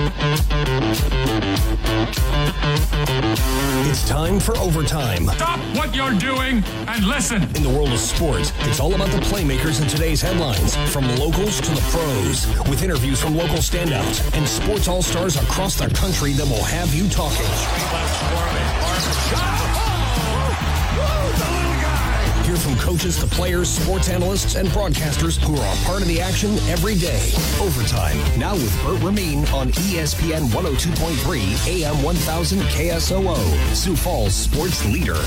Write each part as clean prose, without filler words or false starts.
It's time for Overtime. Stop what you're doing and listen. In the world of sports, it's all about the playmakers in today's headlines, from locals to the pros, with interviews from local standouts and sports all-stars across the country that will have you talking. Hear from coaches to players, sports analysts, and broadcasters who are a part of the action every day. Overtime, now with Bert Rameen on ESPN 102.3 AM 1000 KSOO, Sioux Falls sports leader.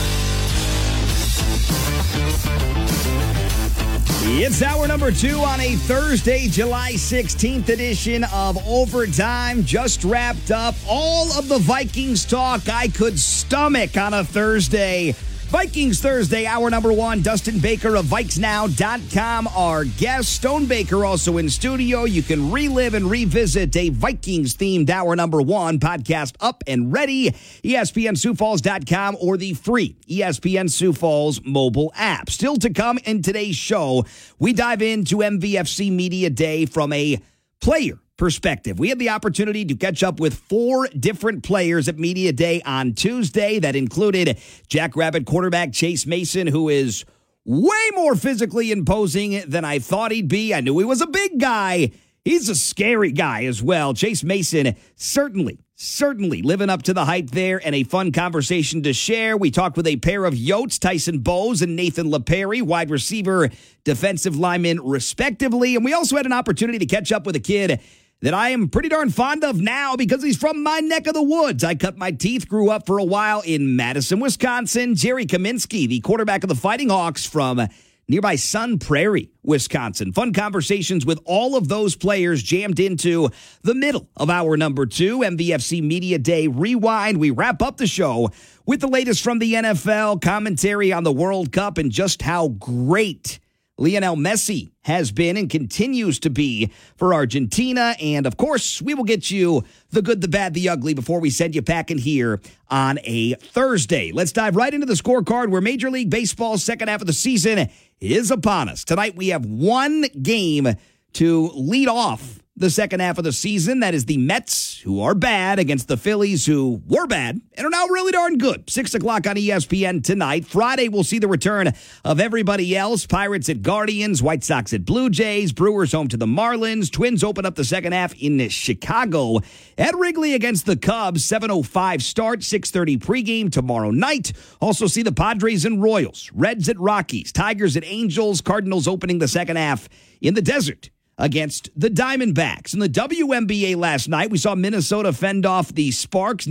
It's hour number 2 on a Thursday, July 16th edition of Overtime. Just wrapped up all of the Vikings talk I could stomach on a Thursday. Vikings Thursday, hour number 1. Dustin Baker of VikesNow.com, our guest. Stone Baker also in studio. You can relive and revisit a Vikings-themed hour number 1 podcast up and ready. ESPNSiouxFalls.com or the free ESPN Sioux Falls mobile app. Still to come in today's show, we dive into MVFC Media Day from a player perspective. We had the opportunity to catch up with 4 different players at Media Day on Tuesday. That included Jackrabbit quarterback Chase Mason, who is way more physically imposing than I thought he'd be. I knew he was a big guy. He's a scary guy as well. Chase Mason certainly living up to the hype there, and a fun conversation to share. We talked with a pair of Yotes, Tyson Bowes and Nathan LePerry, wide receiver, defensive lineman, respectively. And we also had an opportunity to catch up with a kid that I am pretty darn fond of now because he's from my neck of the woods. I cut my teeth, grew up for a while in Madison, Wisconsin. Jerry Kaminsky, the quarterback of the Fighting Hawks from nearby Sun Prairie, Wisconsin. Fun conversations with all of those players jammed into the middle of hour number 2, MVFC Media Day Rewind. We wrap up the show with the latest from the NFL, commentary on the World Cup, and just how great Lionel Messi has been and continues to be for Argentina. And, of course, we will get you the good, the bad, the ugly before we send you packing here on a Thursday. Let's dive right into the scorecard where Major League Baseball's second half of the season is upon us. Tonight we have one game to lead off the second half of the season. That is the Mets, who are bad, against the Phillies, who were bad and are now really darn good. 6 o'clock on ESPN tonight. Friday, we'll see the return of everybody else. Pirates at Guardians, White Sox at Blue Jays, Brewers home to the Marlins. Twins open up the second half in Chicago at Wrigley against the Cubs. 7:05 start, 6:30 pregame tomorrow night. Also see the Padres and Royals, Reds at Rockies, Tigers at Angels, Cardinals opening the second half in the desert against the Diamondbacks. In the WNBA last night, we saw Minnesota fend off the Sparks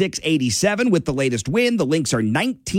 96-87 with the latest win. The Lynx are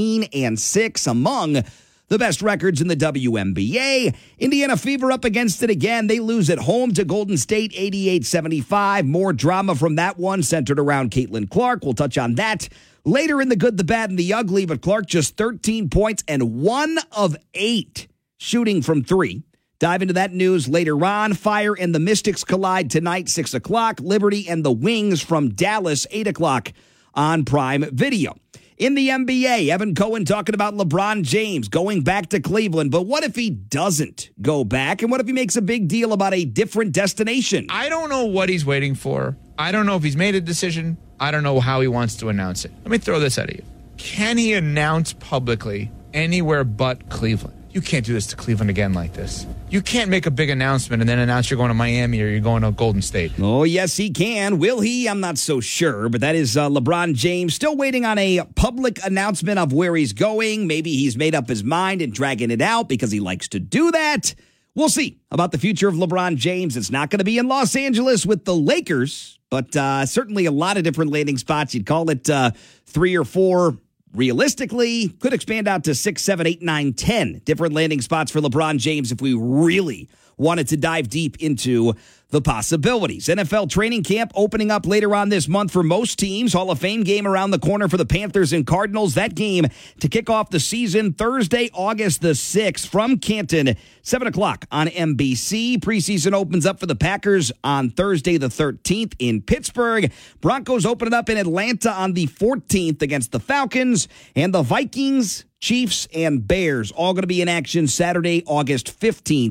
19-6, among the best records in the WNBA. Indiana Fever up against it again. They lose at home to Golden State 88-75. More drama from that one centered around Caitlin Clark. We'll touch on that later in the good, the bad, and the ugly. But Clark just 13 points and 1 of 8 shooting from 3. Dive into that news later on. Fire and the Mystics collide tonight, 6 o'clock. Liberty and the Wings from Dallas, 8 o'clock on Prime Video. In the NBA, Evan Cohen talking about LeBron James going back to Cleveland. But what if he doesn't go back? And what if he makes a big deal about a different destination? I don't know what he's waiting for. I don't know if he's made a decision. I don't know how he wants to announce it. Let me throw this at you. Can he announce publicly anywhere but Cleveland? You can't do this to Cleveland again like this. You can't make a big announcement and then announce you're going to Miami or you're going to Golden State. Oh, yes, he can. Will he? I'm not so sure. But that is LeBron James still waiting on a public announcement of where he's going. Maybe he's made up his mind and dragging it out because he likes to do that. We'll see about the future of LeBron James. It's not going to be in Los Angeles with the Lakers, but certainly a lot of different landing spots. You'd call it 3 or 4. Realistically, could expand out to 6, 7, 8, 9, 10 different landing spots for LeBron James if we really wanted to dive deep into the possibilities. NFL training camp opening up later on this month for most teams. Hall of Fame game around the corner for the Panthers and Cardinals. That game to kick off the season Thursday, August the 6th from Canton, 7 o'clock on NBC. Preseason opens up for the Packers on Thursday the 13th in Pittsburgh. Broncos open it up in Atlanta on the 14th against the Falcons. And the Vikings, Chiefs, and Bears all going to be in action Saturday, August 15th.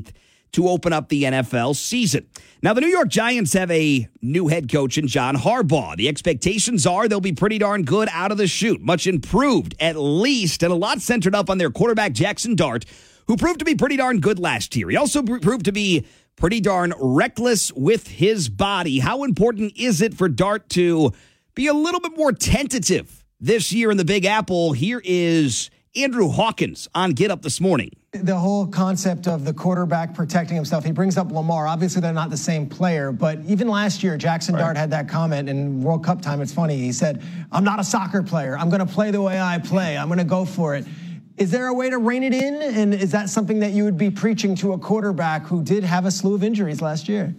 to open up the NFL season. Now, the New York Giants have a new head coach in John Harbaugh. The expectations are they'll be pretty darn good out of the chute, much improved at least, and a lot centered up on their quarterback, Jackson Dart, who proved to be pretty darn good last year. He also proved to be pretty darn reckless with his body. How important is it for Dart to be a little bit more tentative this year in the Big Apple? Here is Andrew Hawkins on Get Up this morning. The whole concept of the quarterback protecting himself, he brings up Lamar. Obviously, they're not the same player, but even last year, Jackson Dart had that comment in World Cup time. It's funny. He said, I'm not a soccer player. I'm going to play the way I play. I'm going to go for it. Is there a way to rein it in? And is that something that you would be preaching to a quarterback who did have a slew of injuries last year?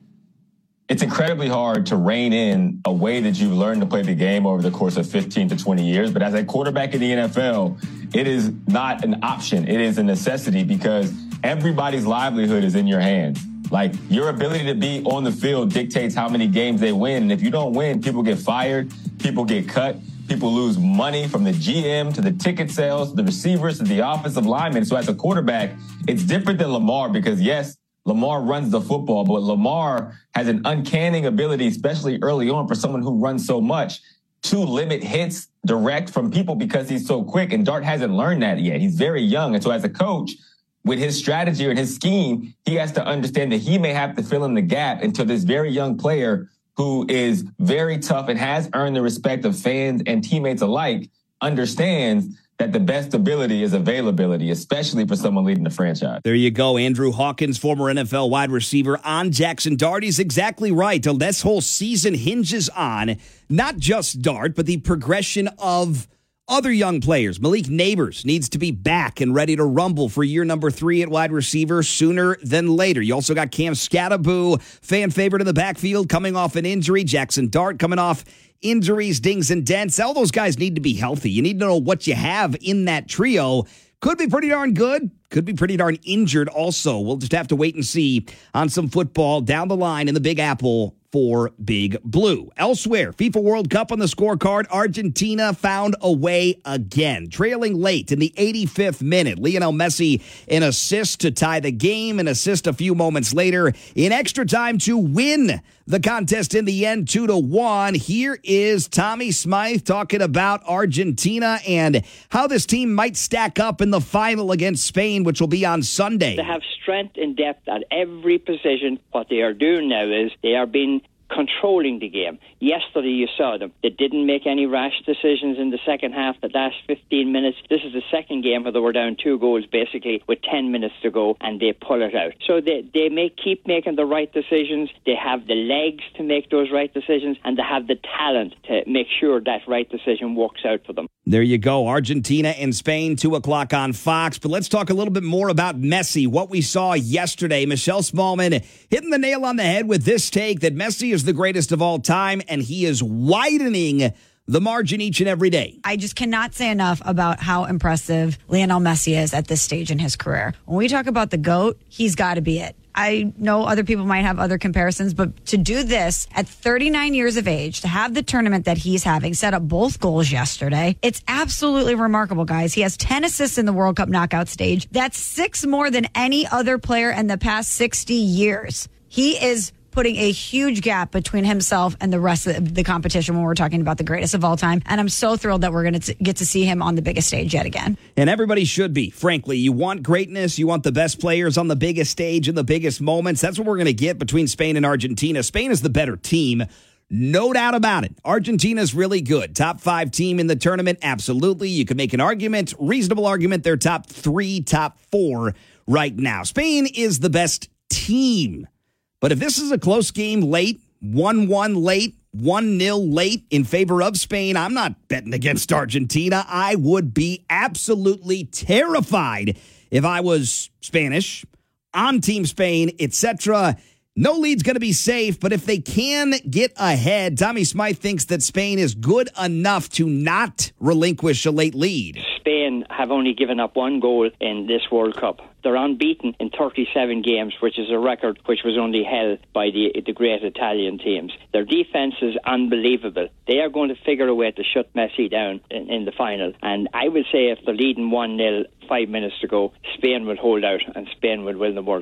It's incredibly hard to rein in a way that you've learned to play the game over the course of 15 to 20 years. But as a quarterback in the NFL, it is not an option. It is a necessity because everybody's livelihood is in your hands. Like, your ability to be on the field dictates how many games they win. And if you don't win, people get fired, people get cut, people lose money from the GM to the ticket sales, to the receivers to the offensive linemen. So as a quarterback, it's different than Lamar because, yes, Lamar runs the football, but Lamar has an uncanny ability, especially early on for someone who runs so much, to limit hits direct from people because he's so quick. And Dart hasn't learned that yet. He's very young. And so as a coach, with his strategy and his scheme, he has to understand that he may have to fill in the gap until this very young player who is very tough and has earned the respect of fans and teammates alike understands that the best ability is availability, especially for someone leading the franchise. There you go. Andrew Hawkins, former NFL wide receiver, on Jackson Dart. He's exactly right. This whole season hinges on not just Dart, but the progression of other young players. Malik Neighbors needs to be back and ready to rumble for year number 3 at wide receiver sooner than later. You also got Cam Scattaboo, fan favorite in the backfield, coming off an injury. Jackson Dart coming off injuries, dings and dents. All those guys need to be healthy. You need to know what you have in that trio. Could be pretty darn good. Could be pretty darn injured also. We'll just have to wait and see on some football down the line in the Big Apple for Big Blue. Elsewhere, FIFA World Cup on the scorecard. Argentina found a way again. Trailing late in the 85th minute. Lionel Messi an assist to tie the game, an assist a few moments later in extra time to win the contest in the end 2-1. Here is Tommy Smythe talking about Argentina and how this team might stack up in the final against Spain, which will be on Sunday. They have strength and depth at every position. What they are doing now is they are being controlling the game. Yesterday you saw them. They didn't make any rash decisions in the second half, the last 15 minutes. This is the second game where they were down 2 goals basically with 10 minutes to go and they pull it out. So they may keep making the right decisions. They have the legs to make those right decisions and they have the talent to make sure that right decision works out for them. There you go. Argentina and Spain, 2 o'clock on Fox. But let's talk a little bit more about Messi, what we saw yesterday. Michelle Smallman hitting the nail on the head with this take that Messi is the greatest of all time, and he is widening the margin each and every day. I just cannot say enough about how impressive Lionel Messi is at this stage in his career. When we talk about the GOAT, he's got to be it. I know other people might have other comparisons, but to do this at 39 years of age, to have the tournament that he's having, set up both goals yesterday, it's absolutely remarkable, guys. He has 10 assists in the World Cup knockout stage. That's 6 more than any other player in the past 60 years. He is putting a huge gap between himself and the rest of the competition when we're talking about the greatest of all time. And I'm so thrilled that we're going to get to see him on the biggest stage yet again. And everybody should be. Frankly, you want greatness. You want the best players on the biggest stage in the biggest moments. That's what we're going to get between Spain and Argentina. Spain is the better team. No doubt about it. Argentina's really good. Top 5 team in the tournament. Absolutely. You could make an argument, reasonable argument. They're top 3, top 4 right now. Spain is the best team. But if this is a close game late, 1-1 late, 1-0 late in favor of Spain, I'm not betting against Argentina. I would be absolutely terrified if I was Spanish, on Team Spain, etc. No lead's going to be safe, but if they can get ahead, Tommy Smythe thinks that Spain is good enough to not relinquish a late lead. Spain have only given up 1 goal in this World Cup. They're unbeaten in 37 games, which is a record which was only held by the great Italian teams. Their defense is unbelievable. They are going to figure a way to shut Messi down in the final. And I would say if they're leading 1-0, 5 minutes to go, Spain will hold out and Spain will win the World Cup.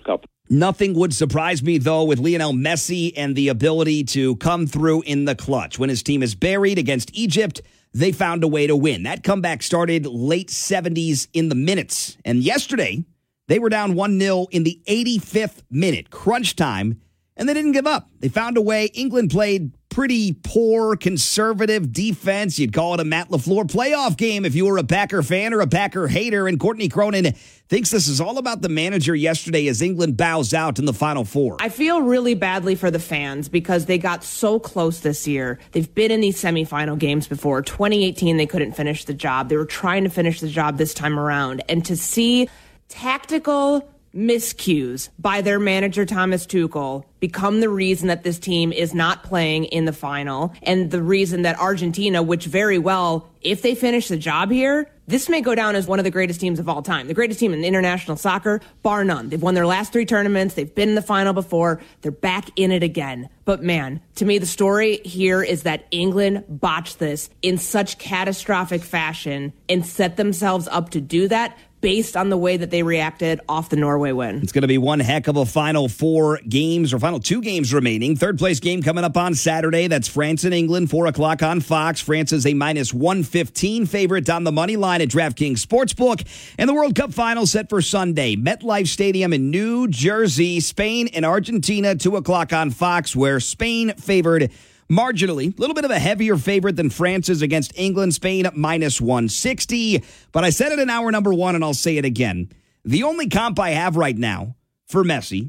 Nothing would surprise me, though, with Lionel Messi and the ability to come through in the clutch. When his team is buried against Egypt, they found a way to win. That comeback started late 70s in the minutes. And yesterday, they were down 1-0 in the 85th minute, crunch time, and they didn't give up. They found a way. England played pretty poor, conservative defense. You'd call it a Matt LaFleur playoff game if you were a Packer fan or a Packer hater. And Courtney Cronin thinks this is all about the manager yesterday as England bows out in the Final Four. I feel really badly for the fans because they got so close this year. They've been in these semifinal games before. 2018, they couldn't finish the job. They were trying to finish the job this time around. And to see tactical miscues by their manager, Thomas Tuchel, become the reason that this team is not playing in the final, and the reason that Argentina, which very well, if they finish the job here, this may go down as one of the greatest teams of all time. The greatest team in international soccer, bar none. They've won their last 3 tournaments. They've been in the final before. They're back in it again. But man, to me, the story here is that England botched this in such catastrophic fashion and set themselves up to do that based on the way that they reacted off the Norway win. It's going to be one heck of a Final 4 games, or Final 2 games remaining. Third place game coming up on Saturday. That's France and England, 4 o'clock on Fox. France is a minus 115 favorite on the money line at DraftKings Sportsbook. And the World Cup final set for Sunday. MetLife Stadium in New Jersey. Spain and Argentina, 2 o'clock on Fox, where Spain favored marginally, a little bit of a heavier favorite than France's against England. Spain minus 160. But I said it in hour number 1, and I'll say it again. The only comp I have right now for Messi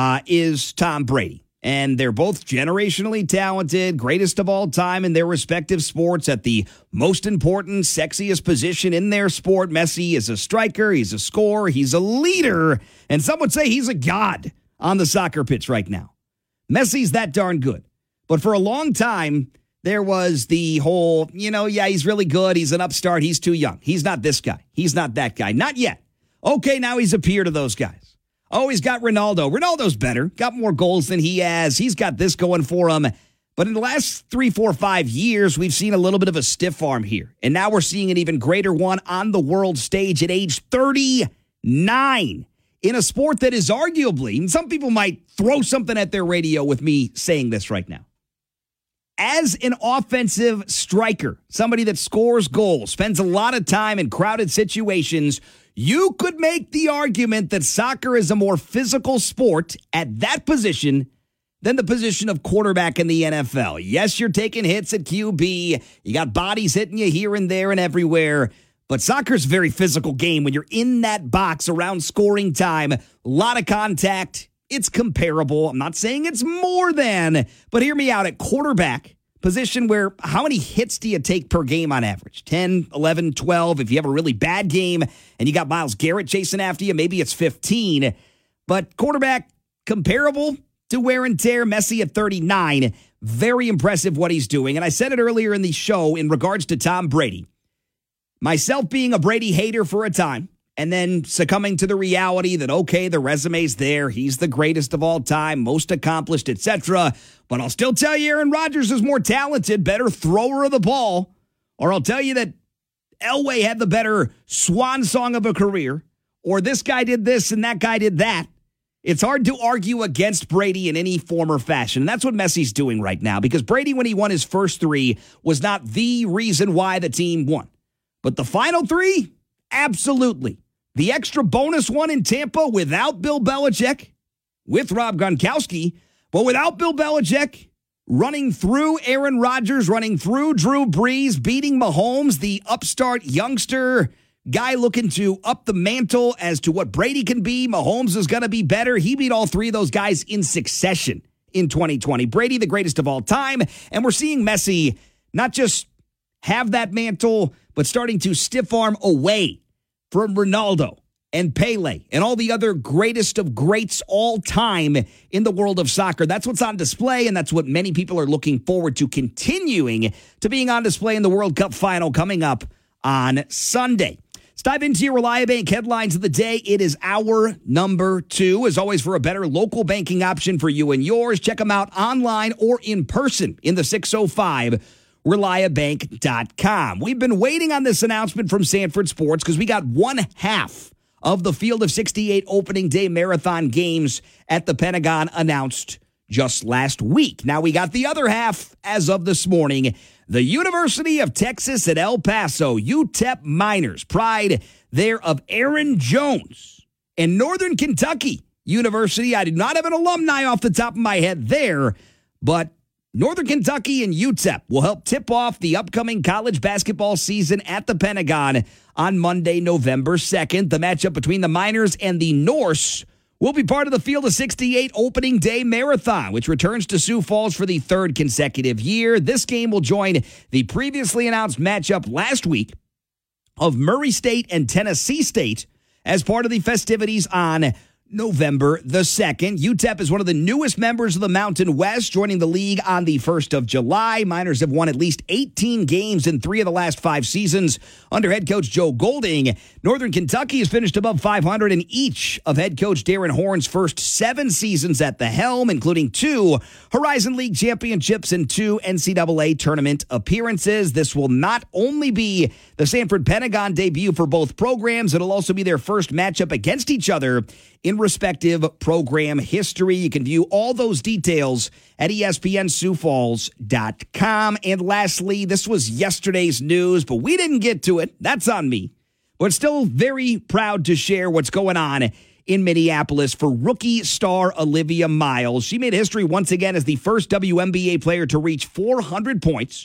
is Tom Brady. And they're both generationally talented, greatest of all time in their respective sports at the most important, sexiest position in their sport. Messi is a striker, he's a scorer, he's a leader, and some would say he's a god on the soccer pitch right now. Messi's that darn good. But for a long time, there was the whole, he's really good. He's an upstart. He's too young. He's not this guy. He's not that guy. Not yet. Okay, now he's a peer to those guys. Oh, he's got Ronaldo. Ronaldo's better. Got more goals than he has. He's got this going for him. But in the last 3, 4, 5 years, we've seen a little bit of a stiff arm here. And now we're seeing an even greater one on the world stage at age 39. In a sport that is arguably, and some people might throw something at their radio with me saying this right now, as an offensive striker, somebody that scores goals, spends a lot of time in crowded situations, you could make the argument that soccer is a more physical sport at that position than the position of quarterback in the NFL. Yes, you're taking hits at QB. You got bodies hitting you here and there and everywhere. But soccer's a very physical game when you're in that box around scoring time. A lot of contact. It's comparable. I'm not saying it's more than, but hear me out. At quarterback, position where how many hits do you take per game on average? 10, 11, 12. If you have a really bad game and you got Myles Garrett chasing after you, maybe it's 15. But quarterback, comparable to wear and tear. Messi at 39. Very impressive what he's doing. And I said it earlier in the show in regards to Tom Brady. Myself being a Brady hater for a time, and then succumbing to the reality that, okay, the resume's there. He's the greatest of all time, most accomplished, etc. But I'll still tell you Aaron Rodgers is more talented, better thrower of the ball. Or I'll tell you that Elway had the better swan song of a career. Or this guy did this and that guy did that. It's hard to argue against Brady in any form or fashion. And that's what Messi's doing right now. Because Brady, when he won his first 3, was not the reason why the team won. But the final 3, absolutely. The extra bonus one in Tampa without Bill Belichick, with Rob Gronkowski, but without Bill Belichick, running through Aaron Rodgers, running through Drew Brees, beating Mahomes, the upstart youngster guy looking to up the mantle as to what Brady can be. Mahomes is going to be better. He beat all 3 of those guys in succession in 2020. Brady, the greatest of all time. And we're seeing Messi not just have that mantle, but starting to stiff arm away from Ronaldo and Pele and all the other greatest of greats all time in the world of soccer. That's what's on display, and that's what many people are looking forward to continuing to being on display in the World Cup final coming up on Sunday. Let's dive into your ReliaBank headlines of the day. It is hour number 2. As always, for a better local banking option for you and yours, check them out online or in person in the 605 ReliaBank.com. We've been waiting on this announcement from Sanford Sports because we got one half of the Field of 68 opening day marathon games at the Pentagon announced just last week. Now we got the other half as of this morning. The University of Texas at El Paso, UTEP Miners, pride there of Aaron Jones. And Northern Kentucky University, I do not have an alumni off the top of my head there, but Northern Kentucky and UTEP will help tip off the upcoming college basketball season at the Pentagon on Monday, November 2nd. The matchup between the Miners and the Norse will be part of the Field of 68 opening day marathon, which returns to Sioux Falls for the third consecutive year. This game will join the previously announced matchup last week of Murray State and Tennessee State as part of the festivities on November the 2nd. UTEP is one of the newest members of the Mountain West, joining the league on the 1st of July. Miners have won at least 18 games in 3 of the last 5 seasons under head coach Joe Golding. Northern Kentucky has finished above 500 in each of head coach Darren Horn's first 7 seasons at the helm, including 2 Horizon League championships and 2 NCAA tournament appearances. This will not only be the Sanford Pentagon debut for both programs, it'll also be their first matchup against each other in respective program history. You can view all those details at ESPNSiouxFalls.com. And lastly, this was yesterday's news, but we didn't get to it. That's on me. But still very proud to share what's going on in Minneapolis for rookie star Olivia Miles. She made history once again as the first WNBA player to reach 400 points,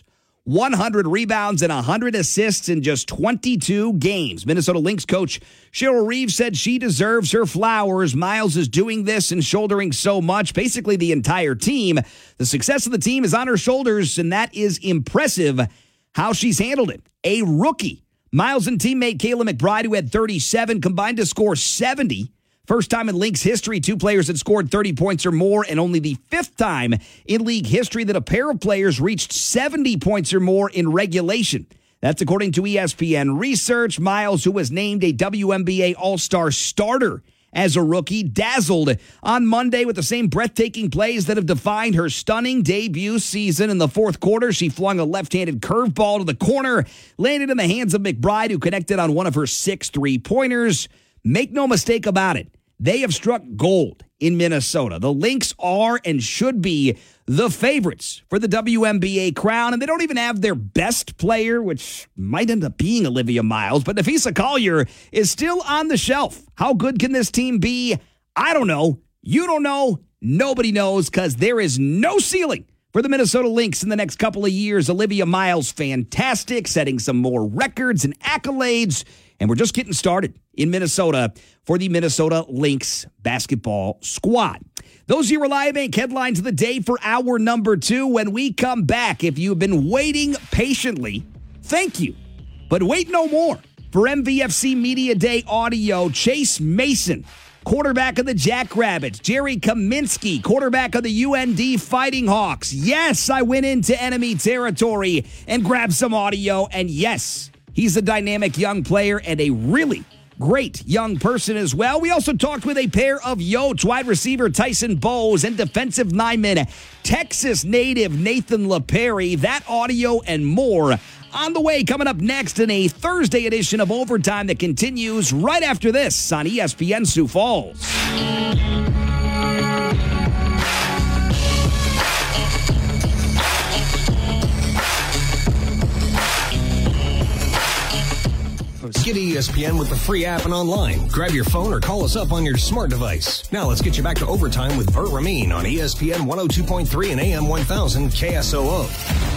100 rebounds, and 100 assists in just 22 games. Minnesota Lynx coach Cheryl Reeves said she deserves her flowers. Miles is doing this and shouldering so much, basically the entire team. The success of the team is on her shoulders, and that is impressive how she's handled it. A rookie. Miles and teammate Kayla McBride, who had 37, combined to score 70. First time in Lynx history, 2 players had scored 30 points or more, and only the 5th time in league history that a pair of players reached 70 points or more in regulation. That's according to ESPN research. Miles, who was named a WNBA All-Star starter as a rookie, dazzled on Monday with the same breathtaking plays that have defined her stunning debut season. In the 4th quarter, she flung a left-handed curveball to the corner, landed in the hands of McBride, who connected on one of her 6 3-pointers. Make no mistake about it. They have struck gold in Minnesota. The Lynx are and should be the favorites for the WNBA crown, and they don't even have their best player, which might end up being Olivia Miles, but Nafisa Collier is still on the shelf. How good can this team be? I don't know. You don't know. Nobody knows, because there is no ceiling for the Minnesota Lynx in the next couple of years. Olivia Miles, fantastic, setting some more records and accolades, and we're just getting started in Minnesota for the Minnesota Lynx basketball squad. Those are your Reliant Bank headlines of the day for hour number 2. When we come back, if you've been waiting patiently, thank you. But wait no more. For MVFC Media Day audio, Chase Mason, quarterback of the Jackrabbits, Jerry Kaminsky, quarterback of the UND Fighting Hawks. Yes, I went into enemy territory and grabbed some audio, and yes, he's a dynamic young player and a really great young person as well. We also talked with a pair of Yotes, wide receiver Tyson Bowes and defensive lineman Texas native Nathan LaPerry. That audio and more on the way, coming up next in a Thursday edition of Overtime that continues right after this on ESPN Sioux Falls. Get ESPN with the free app and online. Grab your phone or call us up on your smart device. Now let's get you back to Overtime with Burt Ramin on ESPN 102.3 and AM 1000 KSOO.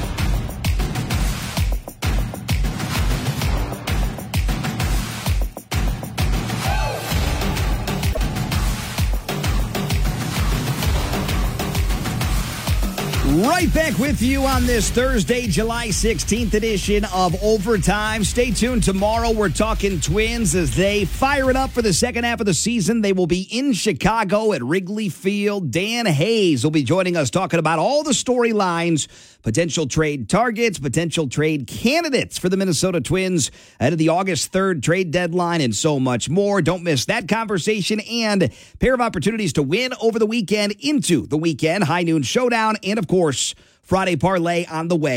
Right back with you on this Thursday, July 16th edition of Overtime. Stay tuned. Tomorrow we're talking Twins as they fire it up for the second half of the season. They will be in Chicago at Wrigley Field. Dan Hayes will be joining us talking about all the storylines, potential trade targets, potential trade candidates for the Minnesota Twins ahead of the August 3rd trade deadline, and so much more. Don't miss that conversation and a pair of opportunities to win over the weekend into the weekend. High Noon Showdown and, of course, Friday Parlay on the way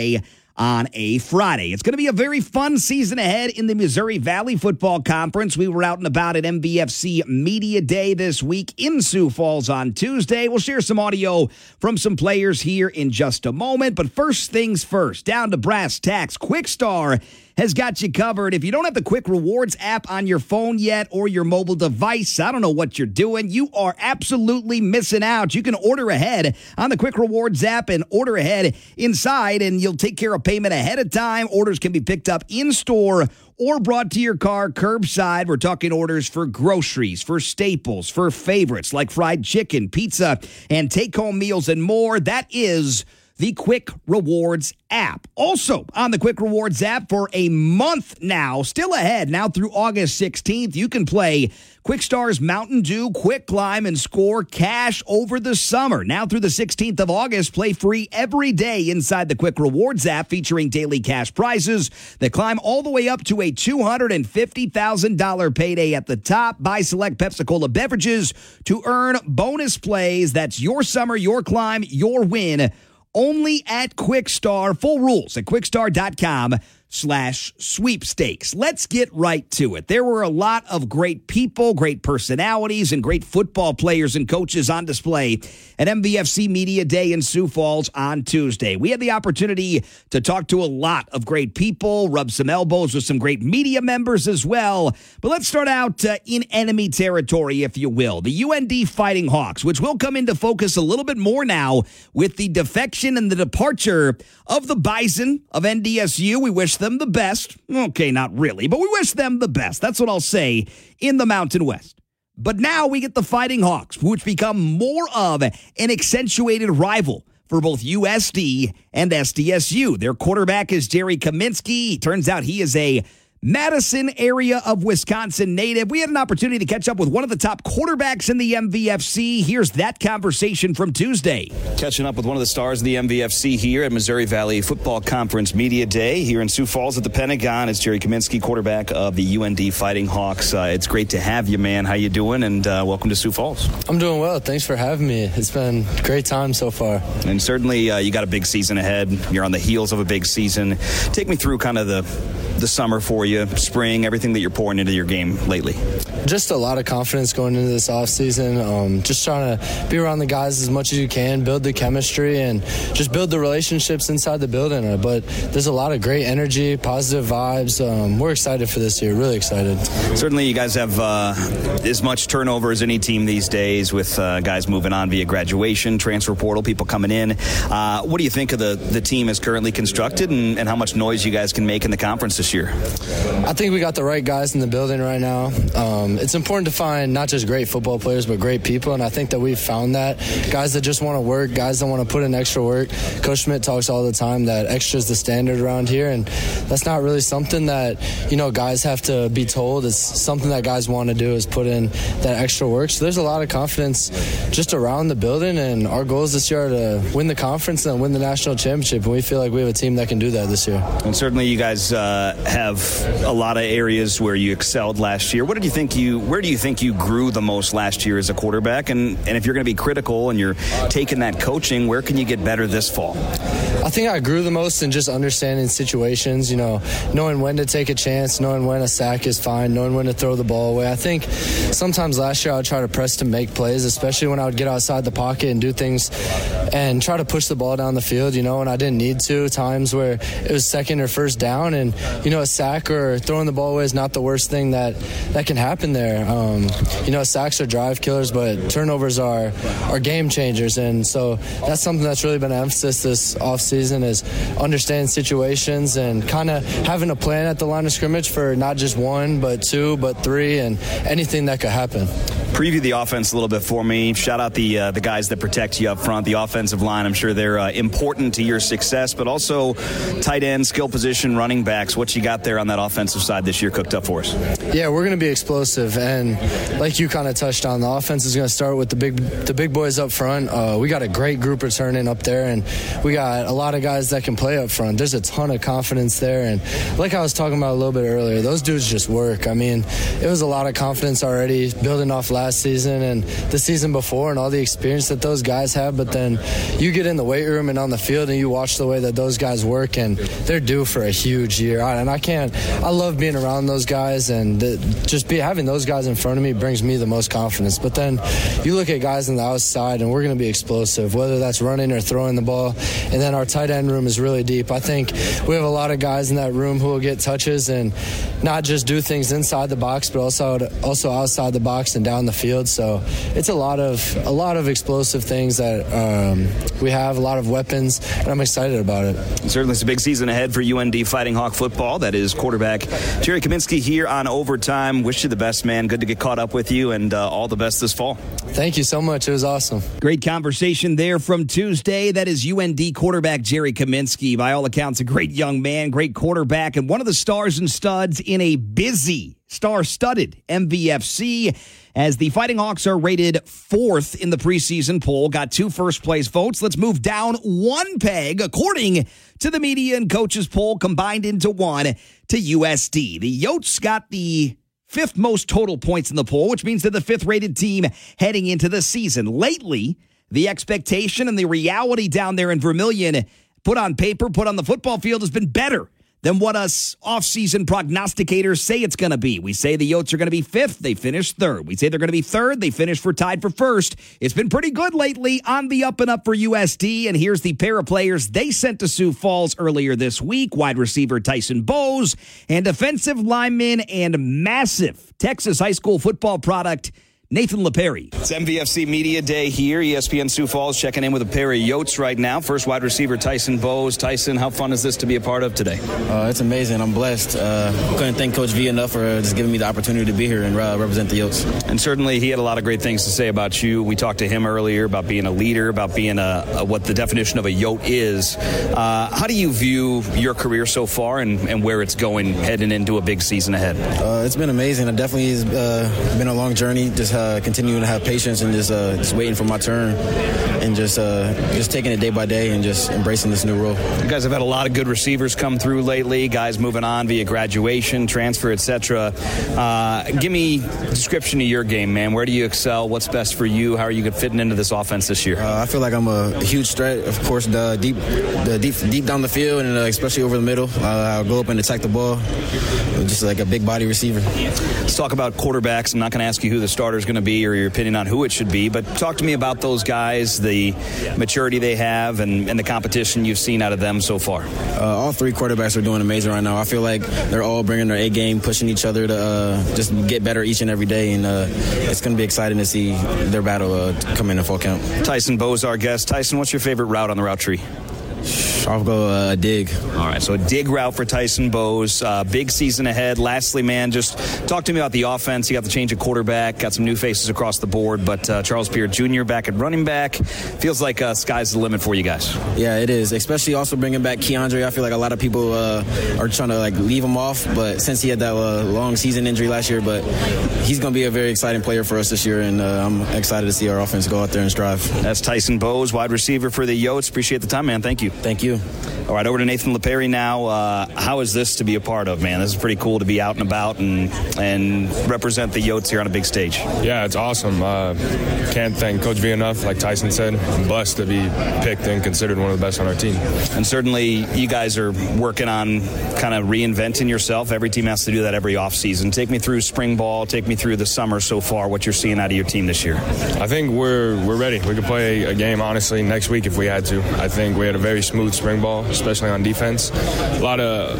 on a Friday. It's going to be a very fun season ahead in the Missouri Valley Football Conference. We were out and about at MVFC Media Day this week in Sioux Falls on Tuesday. We'll share some audio from some players here in just a moment. But first things first, down to brass tacks, Quickstar has got you covered. If you don't have the Quick Rewards app on your phone yet or your mobile device, I don't know what you're doing. You are absolutely missing out. You can order ahead on the Quick Rewards app and order ahead inside, and you'll take care of payment ahead of time. Orders can be picked up in-store or brought to your car curbside. We're talking orders for groceries, for staples, for favorites like fried chicken, pizza, and take-home meals and more. That is the Quick Rewards app. Also on the Quick Rewards app for a month now, still ahead now through August 16th, you can play Quickstar's Mountain Dew Quick Climb and score cash over the summer. Now through the 16th of August, play free every day inside the Quick Rewards app, featuring daily cash prizes that climb all the way up to a $250,000 payday at the top. Buy select Pepsi-Cola beverages to earn bonus plays. That's your summer, your climb, your win. Only at Quickstar. Full rules at quickstar.com/sweepstakes. Let's get right to it. There were a lot of great people, great personalities, and great football players and coaches on display at MVFC Media Day in Sioux Falls on Tuesday. We had the opportunity to talk to a lot of great people, rub some elbows with some great media members as well. But let's start out in enemy territory, if you will. The UND Fighting Hawks, which will come into focus a little bit more now with the defection and the departure of the Bison of NDSU. We wish them the best. Okay, not really, but we wish them the best. That's what I'll say in the Mountain West. But now we get the Fighting Hawks, which become more of an accentuated rival for both USD and SDSU. Their quarterback is Jerry Kaminsky. Turns out he is a Madison area of Wisconsin native. We had an opportunity to catch up with one of the top quarterbacks in the MVFC. Here's that conversation from Tuesday. Catching up with one of the stars of the MVFC here at Missouri Valley Football Conference Media Day here in Sioux Falls at the Pentagon. It's Jerry Kaminsky, quarterback of the UND Fighting Hawks. It's great to have you, man. How you doing? And welcome to Sioux Falls. I'm doing well. Thanks for having me. It's been a great time so far. And certainly you got a big season ahead. You're on the heels of a big season. Take me through kind of the summer for you, spring, everything that you're pouring into your game lately. Just a lot of confidence going into this offseason. Just trying to be around the guys as much as you can, build the chemistry, and just build the relationships inside the building. But there's a lot of great energy, positive vibes. We're excited for this year, really excited. Certainly you guys have as much turnover as any team these days, with guys moving on via graduation, transfer portal, people coming in. What do you think of the team as currently constructed, and how much noise you guys can make in the conference this year? I think we got the right guys in the building right now. It's important to find not just great football players, but great people, and I think that we've found that. Guys that just want to work, guys that want to put in extra work. Coach Schmidt talks all the time that extra is the standard around here, and that's not really something that, guys have to be told. It's something that guys want to do, is put in that extra work. So there's a lot of confidence just around the building, and our goals this year are to win the conference and win the national championship, and we feel like we have a team that can do that this year. And certainly you guys have a lot of areas where you excelled last year. Where do you think you grew the most last year as a quarterback? And if you're going to be critical and you're taking that coaching, where can you get better this fall? I think I grew the most in just understanding situations, knowing when to take a chance, knowing when a sack is fine, knowing when to throw the ball away. I think sometimes last year I would try to press to make plays, especially when I would get outside the pocket and do things and try to push the ball down the field, and I didn't need to. Times where it was second or first down, and, a sack or throwing the ball away is not the worst thing that can happen there. Sacks are drive killers, but turnovers are game changers, and so that's something that's really been an emphasis this offseason, is understanding situations and kind of having a plan at the line of scrimmage for not just one, but two, but three, and anything that could happen. Preview the offense a little bit for me. Shout out the guys that protect you up front, the offensive line. I'm sure they're important to your success, but also tight end, skill position, running backs. What you got there on that offensive side this year cooked up for us? Yeah, we're going to be explosive, and like you kind of touched on, the offense is going to start with the big boys up front. We got a great group returning up there, and we got a lot of guys that can play up front. There's a ton of confidence there, and like I was talking about a little bit earlier, those dudes just work. I mean, it was a lot of confidence already building off last last season and the season before and all the experience that those guys have, but then you get in the weight room and on the field and you watch the way that those guys work, and they're due for a huge year. I love being around those guys, and having those guys in front of me brings me the most confidence. But then you look at guys on the outside, and we're going to be explosive, whether that's running or throwing the ball. And then our tight end room is really deep. I think we have a lot of guys in that room who will get touches and not just do things inside the box, but also outside the box and down the field. So it's a lot of explosive things that we have, a lot of weapons, and I'm excited about it. Certainly it's a big season ahead for UND Fighting Hawk football. That is quarterback Jerry Kaminsky here on Overtime. Wish you the best, man. Good to get caught up with you, and all the best this fall. Thank you so much. It was awesome. Great conversation there from Tuesday. That is UND quarterback Jerry Kaminsky. By all accounts, a great young man, great quarterback, and one of the stars and studs in a busy, star-studded MVFC. As the Fighting Hawks are rated 4th in the preseason poll, got 2 first-place votes. Let's move down 1 peg, according to the media and coaches poll, combined into 1 to USD. The Yotes got the 5th most total points in the poll, which means they're the 5th-rated team heading into the season. Lately, the expectation and the reality down there in Vermilion, put on paper, put on the football field, has been better than what us off-season prognosticators say it's going to be. We say the Yotes are going to be 5th. They finished 3rd. We say they're going to be 3rd. They finished tied for 1st. It's been pretty good lately, on the up and up for USD. And here's the pair of players they sent to Sioux Falls earlier this week. Wide receiver Tyson Bowes and defensive lineman and massive Texas high school football product Nathan LePerry. It's MVFC Media Day here. ESPN Sioux Falls checking in with a pair of Yotes right now. First, wide receiver Tyson Bowes. Tyson, how fun is this to be a part of today? It's amazing. I'm blessed. Couldn't thank Coach V enough for just giving me the opportunity to be here and represent the Yotes. And certainly he had a lot of great things to say about you. We talked to him earlier about being a leader, about being what the definition of a Yote is. How do you view your career so far and where it's going heading into a big season ahead? It's been amazing. It definitely has been a long journey. Just continuing to have patience and just waiting for my turn and just taking it day by day and just embracing this new role. You guys have had a lot of good receivers come through lately, guys moving on via graduation, transfer, etc. Give me a description of your game, man. Where do you excel? What's best for you? How are you fitting into this offense this year? I feel like I'm a huge threat, of course, deep down the field and especially over the middle. I'll go up and attack the ball, just like a big body receiver. Let's talk about quarterbacks. I'm not going to ask you who the starter is going to be or your opinion on who it should be, but talk to me about those guys, the maturity they have, and the competition you've seen out of them so far. All 3 quarterbacks are doing amazing right now. I feel like they're all bringing their A game, pushing each other to just get better each and every day, and it's going to be exciting to see their battle come in fall camp. Tyson Bowes, our guest. Tyson, what's your favorite route on the route tree? I'll go a dig. All right, so a dig route for Tyson Bowes. Big season ahead. Lastly, man, just talk to me about the offense. You got the change of quarterback, got some new faces across the board, but Charles Beard Jr. back at running back. Feels like sky's the limit for you guys. Yeah, it is, especially also bringing back Keandre. I feel like a lot of people are trying to leave him off, but since he had that long season injury last year, but he's going to be a very exciting player for us this year, and I'm excited to see our offense go out there and strive. That's Tyson Bowes, wide receiver for the Yotes. Appreciate the time, man. Thank you. Thank you. All right, over to Nathan LePerry now. How is this to be a part of, man? This is pretty cool to be out and about and represent the Yotes here on a big stage. Yeah, it's awesome. Can't thank Coach V enough. Like Tyson said, I'm blessed to be picked and considered one of the best on our team. And certainly you guys are working on kind of reinventing yourself. Every team has to do that every offseason. Take me through spring ball. Take me through the summer so far, what you're seeing out of your team this year. I think we're ready. We could play a game, honestly, next week if we had to. I think we had a very smooth spring ball, especially on defense. A lot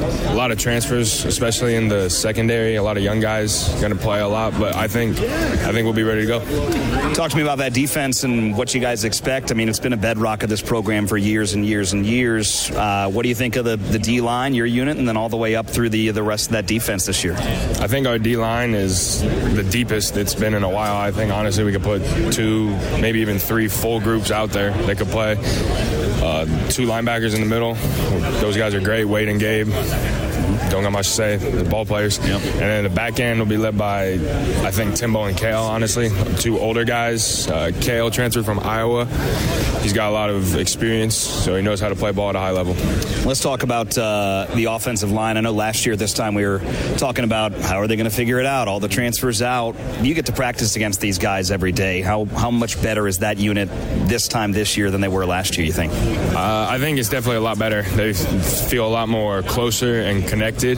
of transfers, especially in the secondary. A lot of young guys going to play a lot, but I think we'll be ready to go. Talk to me about that defense and what you guys expect. I mean, it's been a bedrock of this program for years and years and years. What do you think of the D-line, your unit, and then all the way up through the rest of that defense this year? I think our D-line is the deepest it's been in a while. I think, honestly, we could put 2, maybe even 3 full groups out there that could play. 2 linebackers in the middle. Those guys are great, Wade and Gabe. don't got much to say. The ball players. Yep. And then the back end will be led by, I think, Timbo and Kale, honestly. 2 older guys. Kale transferred from Iowa. He's got a lot of experience, so he knows how to play ball at a high level. Let's talk about the offensive line. I know last year this time we were talking about how are they going to figure it out, all the transfers out. You get to practice against these guys every day. How much better is that unit this year than they were last year, you think? I think it's definitely a lot better. They feel a lot more closer and connected.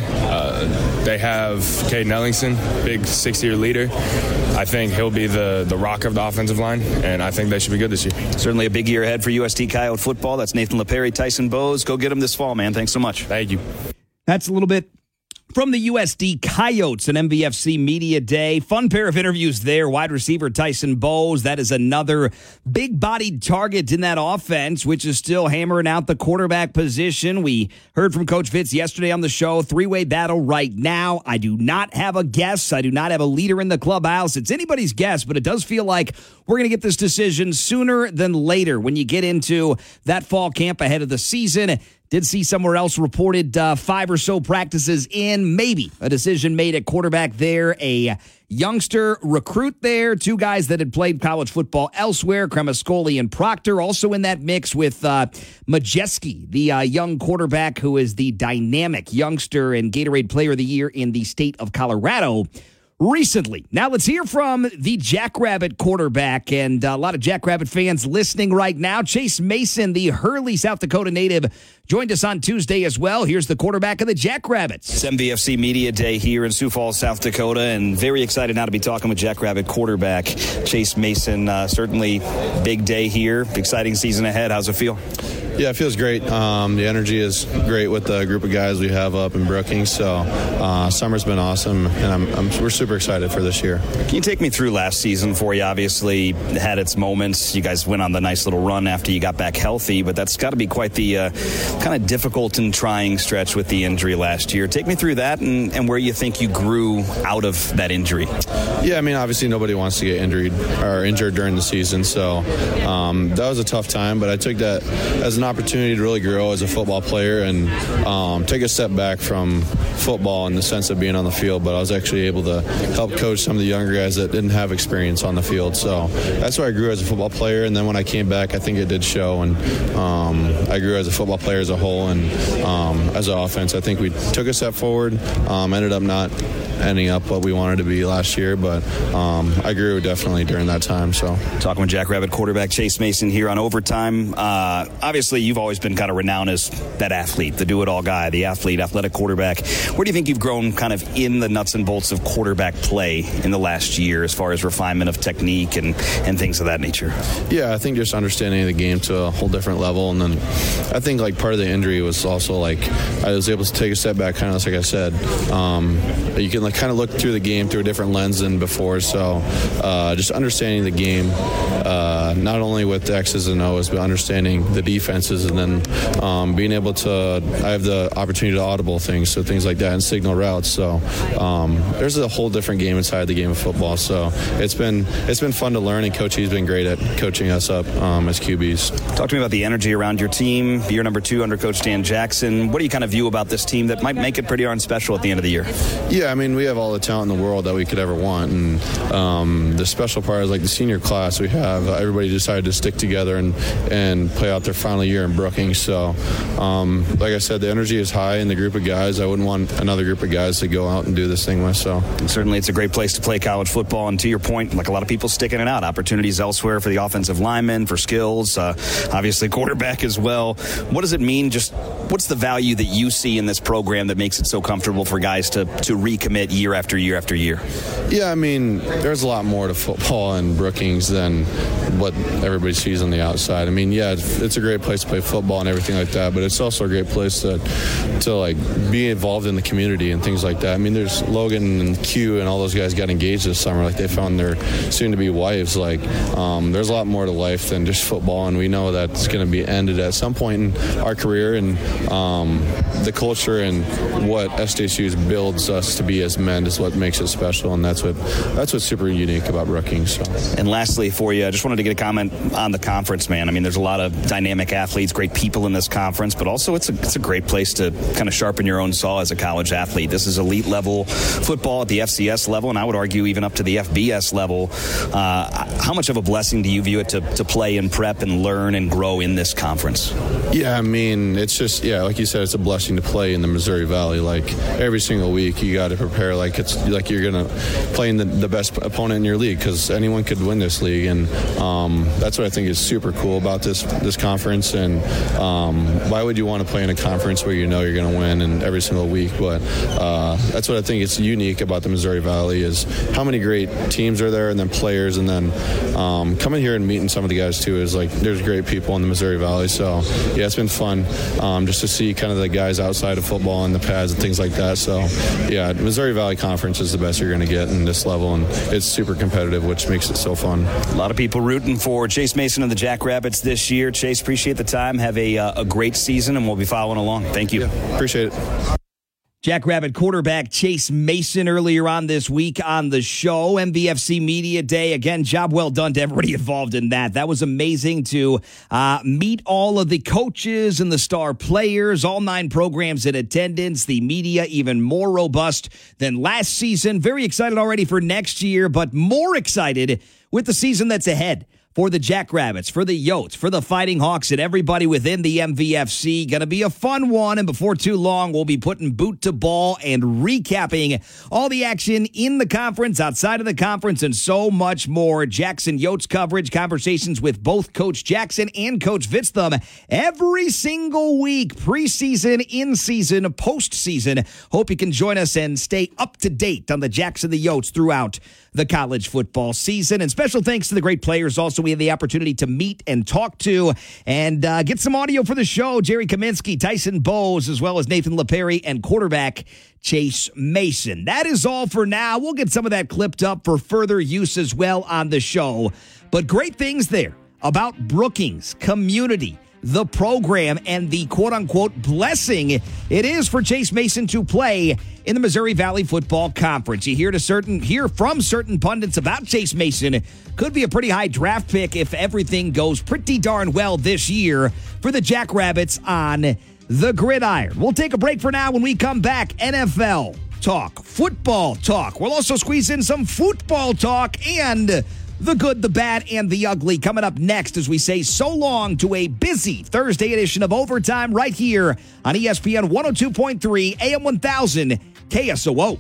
They have Caden Ellingson, big 6-year leader. I think he'll be the rock of the offensive line, and I think they should be good this year. Certainly a big year ahead for USD Coyote football. That's Nathan LePerry, Tyson Bowes. Go get them this fall, man. Thanks so much. Thank you. That's a little bit from the USD Coyotes and MVFC Media Day. Fun pair of interviews there. Wide receiver Tyson Bowes. That is another big-bodied target in that offense, which is still hammering out the quarterback position. We heard from Coach Fitz yesterday on the show. 3-way battle right now. I do not have a guess. I do not have a leader in the clubhouse. It's anybody's guess, but it does feel like we're going to get this decision sooner than later when you get into that fall camp ahead of the season. Did see somewhere else reported 5 or so practices in, maybe a decision made at quarterback there. A youngster recruit there, 2 guys that had played college football elsewhere, Cremascoli and Proctor, also in that mix with Majeski, the young quarterback who is the dynamic youngster and Gatorade Player of the Year in the state of Colorado recently. Now let's hear from the Jackrabbit quarterback, and a lot of Jackrabbit fans listening right now. Chase Mason, the Hurley, South Dakota native, joined us on Tuesday as well. Here's the quarterback of the Jackrabbits. It's MVFC Media Day here in Sioux Falls, South Dakota, and very excited now to be talking with Jackrabbit quarterback Chase Mason. Certainly big day here, exciting season ahead. How's it feel? Yeah, it feels great. The energy is great with the group of guys we have up in Brookings. So summer's been awesome, and we're super excited for this year. Can you take me through last season for you? Obviously, had its moments. You guys went on the nice little run after you got back healthy, but that's got to be quite the kind of difficult and trying stretch with the injury last year. Take me through that and where you think you grew out of that injury. Yeah, I mean, obviously nobody wants to get injured during the season, so that was a tough time, but I took that as an opportunity to really grow as a football player and take a step back from football in the sense of being on the field, but I was actually able to help coach some of the younger guys that didn't have experience on the field. So that's why I grew as a football player, and then when I came back, I think it did show, and I grew as a football player as a whole, and as an offense, I think we took a step forward, ended up not ending up what we wanted to be last year, but I grew definitely during that time. So talking with Jackrabbit quarterback Chase Mason here on Overtime. Obviously, you've always been kind of renowned as that athlete, the do-it-all guy, the athletic quarterback. Where do you think you've grown kind of in the nuts and bolts of quarterback play in the last year as far as refinement of technique and things of that nature? Yeah, I think just understanding the game to a whole different level, and then I think like part of the injury was also like I was able to take a step back, kind of like I said. You can like kind of look through the game through a different lens than before, so just understanding the game, not only with the X's and O's, but understanding the defenses, and then being able to, I have the opportunity to audible things, so things like that, and signal routes. So there's a whole different game inside the game of football. So it's been fun to learn, and Coach E's been great at coaching us up as QBs. Talk to me about the energy around your team. Year number 2 under Coach Dan Jackson. What do you kind of view about this team that might make it pretty darn special at the end of the year? Yeah, I mean, we have all the talent in the world that we could ever want, and the special part is like the senior class we have. Everybody decided to stick together and play out their final year in Brookings. So, like I said, the energy is high in the group of guys. I wouldn't want another group of guys to go out and do this thing with. So, and certainly, it's a great place to play college football. And to your point, like a lot of people sticking it out, opportunities elsewhere for the offensive linemen, for skills, obviously quarterback as well. What does it mean? Just what's the value that you see in this program that makes it so comfortable for guys to recommit year after year after year? Yeah, I mean, there's a lot more to football in Brookings than what everybody sees on the outside. I mean, yeah, it's a great place to play football and everything like that, but it's also a great place to like be involved in the community and things like that. I mean, there's Logan and Q and all those guys got engaged this summer. Like, they found their soon-to-be wives. Like, there's a lot more to life than just football, and we know that it's going to be ended at some point in our career, and the culture and what SDSU builds us to be as men is what makes it special, and that's what's super unique about Brookings. So. And lastly for you, I just wanted to to get a comment on the conference, man. I mean, there's a lot of dynamic athletes, great people in this conference, but also it's a great place to kind of sharpen your own saw as a college athlete. This is elite level football at the FCS level, and I would argue even up to the FBS level. How much of a blessing do you view it to play and prep and learn and grow in this conference? Yeah, I mean, it's just, like you said, it's a blessing to play in the Missouri Valley. Like, every single week you got to prepare like it's like you're going to play in the best opponent in your league, because anyone could win this league. And that's what I think is super cool about this conference. And why would you want to play in a conference where you know you're going to win in every single week? But that's what I think is unique about the Missouri Valley, is how many great teams are there, and then players, and then coming here and meeting some of the guys too is like, there's great people in the Missouri Valley. So yeah, it's been fun just to see kind of the guys outside of football and the pads and things like that. So yeah, Missouri Valley Conference is the best you're going to get in this level, and it's super competitive, which makes it so fun. A lot of people rooting for Chase Mason and the Jackrabbits this year. Chase, appreciate the time. Have a great season, and we'll be following along. Thank you. Yeah, appreciate it. Jackrabbit quarterback Chase Mason earlier on this week on the show. MVFC Media Day. Again, job well done to everybody involved in that. That was amazing to meet all of the coaches and the star players, all 9 programs in attendance. The media even more robust than last season. Very excited already for next year, but more excited with the season that's ahead. For the Jackrabbits, for the Yotes, for the Fighting Hawks, and everybody within the MVFC. Going to be a fun one, and before too long, we'll be putting boot to ball and recapping all the action in the conference, outside of the conference, and so much more. Jackson Yotes coverage, conversations with both Coach Jackson and Coach Vitzthum every single week, preseason, in-season, postseason. Hope you can join us and stay up to date on the Jackson the Yotes throughout the college football season. And special thanks to the great players also we had the opportunity to meet and talk to and get some audio for the show. Jerry Kaminsky, Tyson Bowes, as well as Nathan LePerry and quarterback Chase Mason. That is all for now. We'll get some of that clipped up for further use as well on the show. But great things there about Brookings community, the program, and the quote-unquote blessing it is for Chase Mason to play in the Missouri Valley Football Conference. You hear from certain pundits about Chase Mason. Could be a pretty high draft pick if everything goes pretty darn well this year for the Jackrabbits on the gridiron. We'll take a break for now. When we come back, NFL talk, football talk. We'll also squeeze in some football talk and the good, the bad, and the ugly coming up next as we say so long to a busy Thursday edition of Overtime right here on ESPN 102.3 AM 1000 KSOO.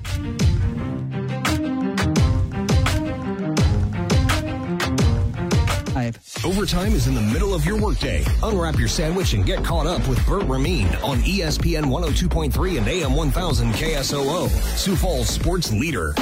Overtime is in the middle of your workday. Unwrap your sandwich and get caught up with Burt Rameen on ESPN 102.3 and AM 1000 KSOO, Sioux Falls sports leader.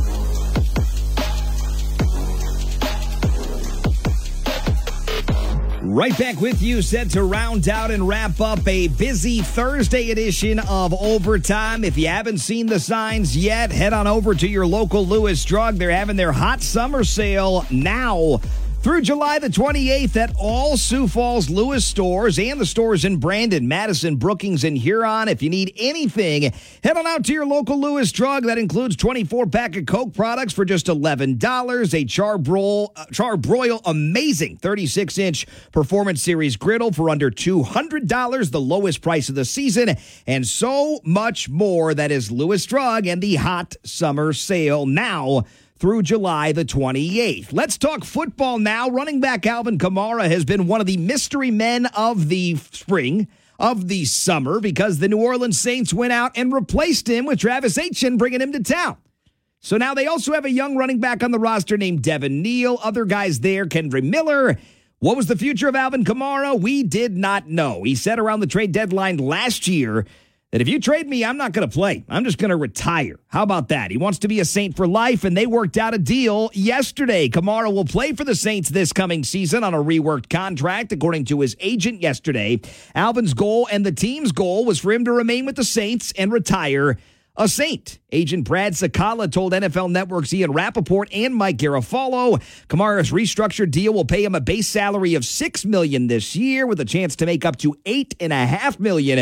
Right back with you, set to round out and wrap up a busy Thursday edition of Overtime. If you haven't seen the signs yet, head on over to your local Lewis Drug. They're having their hot summer sale now through July the 28th at all Sioux Falls Lewis stores and the stores in Brandon, Madison, Brookings, and Huron. If you need anything, head on out to your local Lewis Drug. That includes 24-pack of Coke products for just $11, a Char-Broil amazing 36-inch Performance Series griddle for under $200, the lowest price of the season, and so much more. That is Lewis Drug and the hot summer sale now through July the 28th. Let's talk football now. Running back Alvin Kamara has been one of the mystery men of the spring, of the summer, because the New Orleans Saints went out and replaced him with Travis Etienne, bringing him to town. So now they also have a young running back on the roster named Devin Neal. Other guys there, Kendra Miller. What was the future of Alvin Kamara? We did not know. He said around the trade deadline last year that if you trade me, I'm not going to play. I'm just going to retire. How about that? He wants to be a Saint for life, and they worked out a deal yesterday. Kamara will play for the Saints this coming season on a reworked contract, according to his agent yesterday. Alvin's goal and the team's goal was for him to remain with the Saints and retire a Saint. Agent Brad Sakala told NFL Network's Ian Rappaport and Mike Garafolo Kamara's restructured deal will pay him a base salary of $6 million this year with a chance to make up to $8.5 million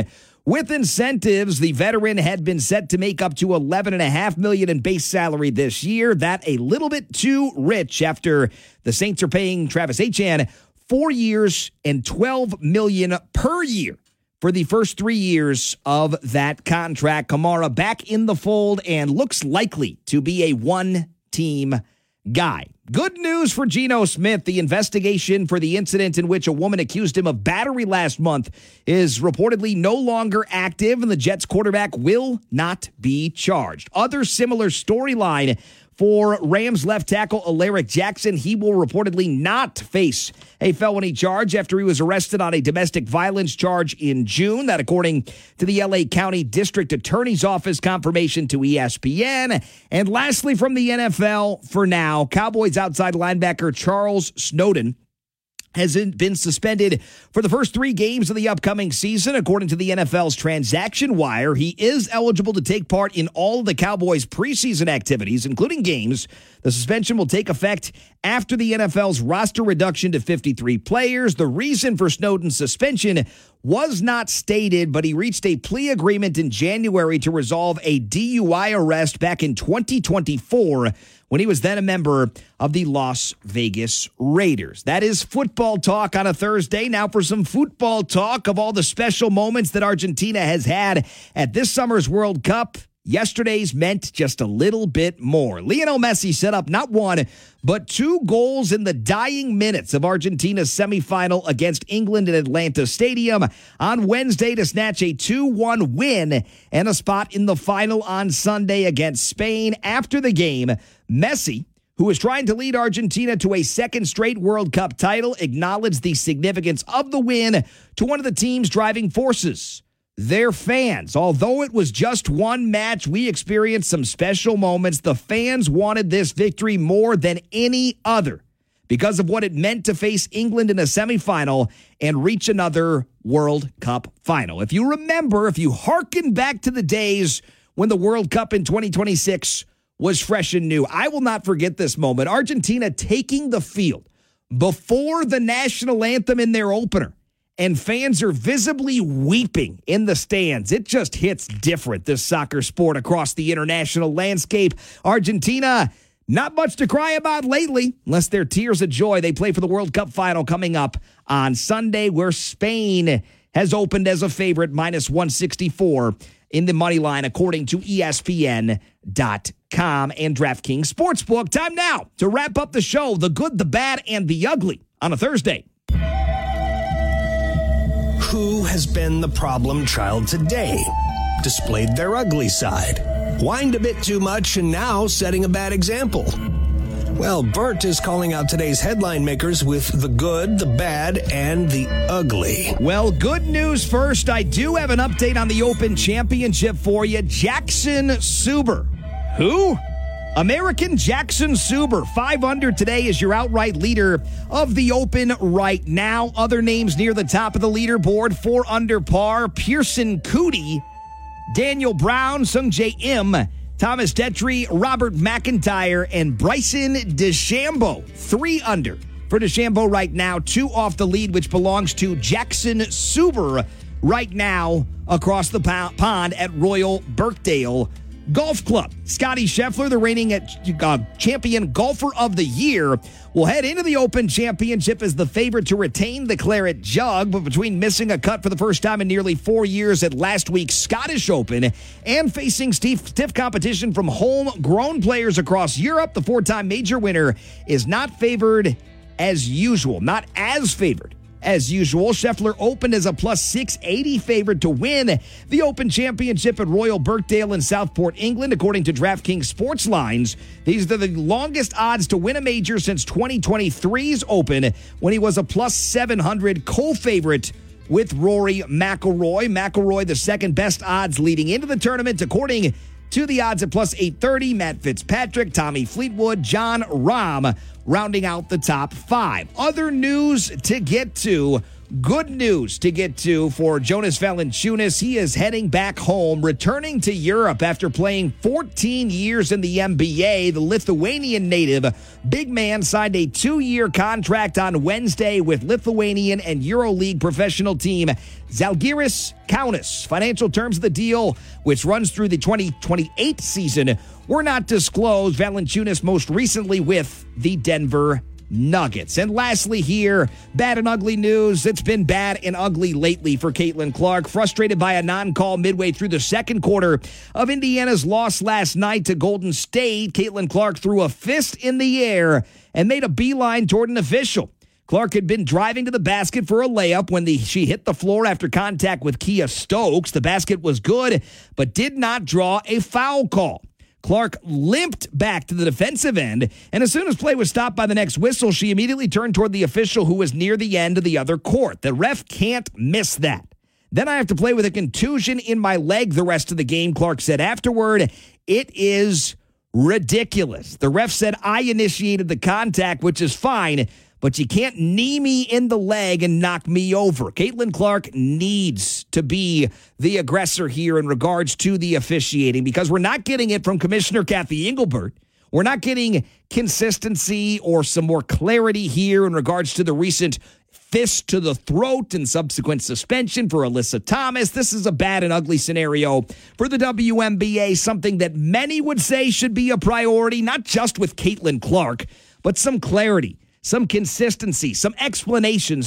With incentives, the veteran had been set to make up to $11.5 million in base salary this year. That a little bit too rich after the Saints are paying Travis Etienne 4 years and $12 million per year for the first 3 years of that contract. Kamara back in the fold and looks likely to be a one-team guy. Good news for Geno Smith. The investigation for the incident in which a woman accused him of battery last month is reportedly no longer active, and the Jets quarterback will not be charged. Other similar storyline for Rams left tackle Alaric Jackson. He will reportedly not face a felony charge after he was arrested on a domestic violence charge in June. That according to the LA County District Attorney's Office confirmation to ESPN. And lastly from the NFL for now, Cowboys outside linebacker Charles Snowden has been suspended for the first 3 games of the upcoming season. According to the NFL's Transaction Wire, he is eligible to take part in all of the Cowboys' preseason activities, including games. The suspension will take effect after the NFL's roster reduction to 53 players. The reason for Snowden's suspension was not stated, but he reached a plea agreement in January to resolve a DUI arrest back in 2024 when he was then a member of the Las Vegas Raiders. That is football talk on a Thursday. Now for some football talk of all the special moments that Argentina has had at this summer's World Cup. Yesterday's meant just a little bit more. Lionel Messi set up not 1, but 2 goals in the dying minutes of Argentina's semifinal against England at Atlanta Stadium on Wednesday to snatch a 2-1 win and a spot in the final on Sunday against Spain. After the game, Messi, who is trying to lead Argentina to a second straight World Cup title, acknowledged the significance of the win to one of the team's driving forces, their fans. Although it was just one match, we experienced some special moments. The fans wanted this victory more than any other because of what it meant to face England in a semifinal and reach another World Cup final. If you remember, if you hearken back to the days when the World Cup in 2026 was fresh and new, I will not forget this moment. Argentina taking the field before the national anthem in their opener, and fans are visibly weeping in the stands. It just hits different, this soccer sport across the international landscape. Argentina, not much to cry about lately, unless they're tears of joy. They play for the World Cup final coming up on Sunday, where Spain has opened as a favorite, minus 164 in the money line, according to ESPN.com and DraftKings Sportsbook. Time now to wrap up the show, the good, the bad, and the ugly on a Thursday. Who has been the problem child today? Displayed their ugly side. Whined a bit too much and now setting a bad example. Well, Bert is calling out today's headline makers with the good, the bad, and the ugly. Well, good news first. I do have an update on the Open Championship for you. Jackson Suber. Who? American Jackson Suber, 5 under today, is your outright leader of the Open right now. Other names near the top of the leaderboard, 4 under par. Pearson Coody, Daniel Brown, Sungjae Im, Thomas Detry, Robert McIntyre, and Bryson DeChambeau, 3 under for DeChambeau right now. 2 off the lead, which belongs to Jackson Suber right now across the pond at Royal Birkdale Golf Club. Scotty Scheffler, the reigning champion golfer of the year, will head into the Open Championship as the favorite to retain the Claret Jug, but between missing a cut for the first time in nearly 4 years at last week's Scottish Open and facing stiff competition from homegrown players across Europe, the 4-time major winner is not favored as usual. Not as favored as usual. Scheffler opened as a plus 680 favorite to win the Open Championship at Royal Birkdale in Southport, England, according to DraftKings Sports Lines. These are the longest odds to win a major since 2023's Open, when he was a plus 700 co-favorite with Rory McIlroy. McIlroy, the second best odds leading into the tournament, according to the odds at plus 830, Matt Fitzpatrick, Tommy Fleetwood, Jon Rahm, rounding out the top 5. Other news to get to good news to get to for Jonas Valanciunas. He is heading back home, returning to Europe after playing 14 years in the NBA. The Lithuanian native big man signed a 2-year contract on Wednesday with Lithuanian and EuroLeague professional team Žalgiris Kaunas. Financial terms of the deal, which runs through the 2028 season, were not disclosed. Valanciunas most recently with the Denver Nuggets. And lastly here, bad and ugly news. It's been bad and ugly lately for Caitlin Clark. Frustrated by a non-call midway through the second quarter of Indiana's loss last night to Golden State, Caitlin Clark threw a fist in the air and made a beeline toward an official. Clark had been driving to the basket for a layup when she hit the floor after contact with Kia Stokes. The basket was good, but did not draw a foul call. Clark limped back to the defensive end, and as soon as play was stopped by the next whistle, she immediately turned toward the official who was near the end of the other court. The ref can't miss that. Then I have to play with a contusion in my leg the rest of the game, Clark said afterward. It is ridiculous. The ref said I initiated the contact, which is fine, but you can't knee me in the leg and knock me over. Caitlin Clark needs to be the aggressor here in regards to the officiating because we're not getting it from Commissioner Kathy Engelbert. We're not getting consistency or some more clarity here in regards to the recent fist to the throat and subsequent suspension for Alyssa Thomas. This is a bad and ugly scenario for the WNBA, something that many would say should be a priority, not just with Caitlin Clark, but some clarity. Some consistency, some explanation,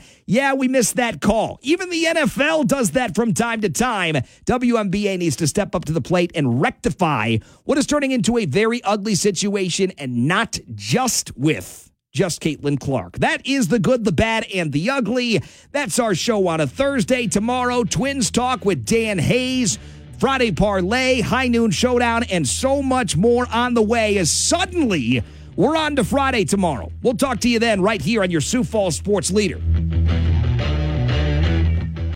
we missed that call. Even the NFL does that from time to time. WNBA needs to step up to the plate and rectify what is turning into a very ugly situation, and not just Caitlin Clark. That is the good, the bad, and the ugly. That's our show on a Thursday. Tomorrow, Twins Talk with Dan Hayes. Friday Parlay, High Noon Showdown, and so much more on the way as suddenly we're on to Friday tomorrow. We'll talk to you then right here on your Sioux Falls Sports Leader.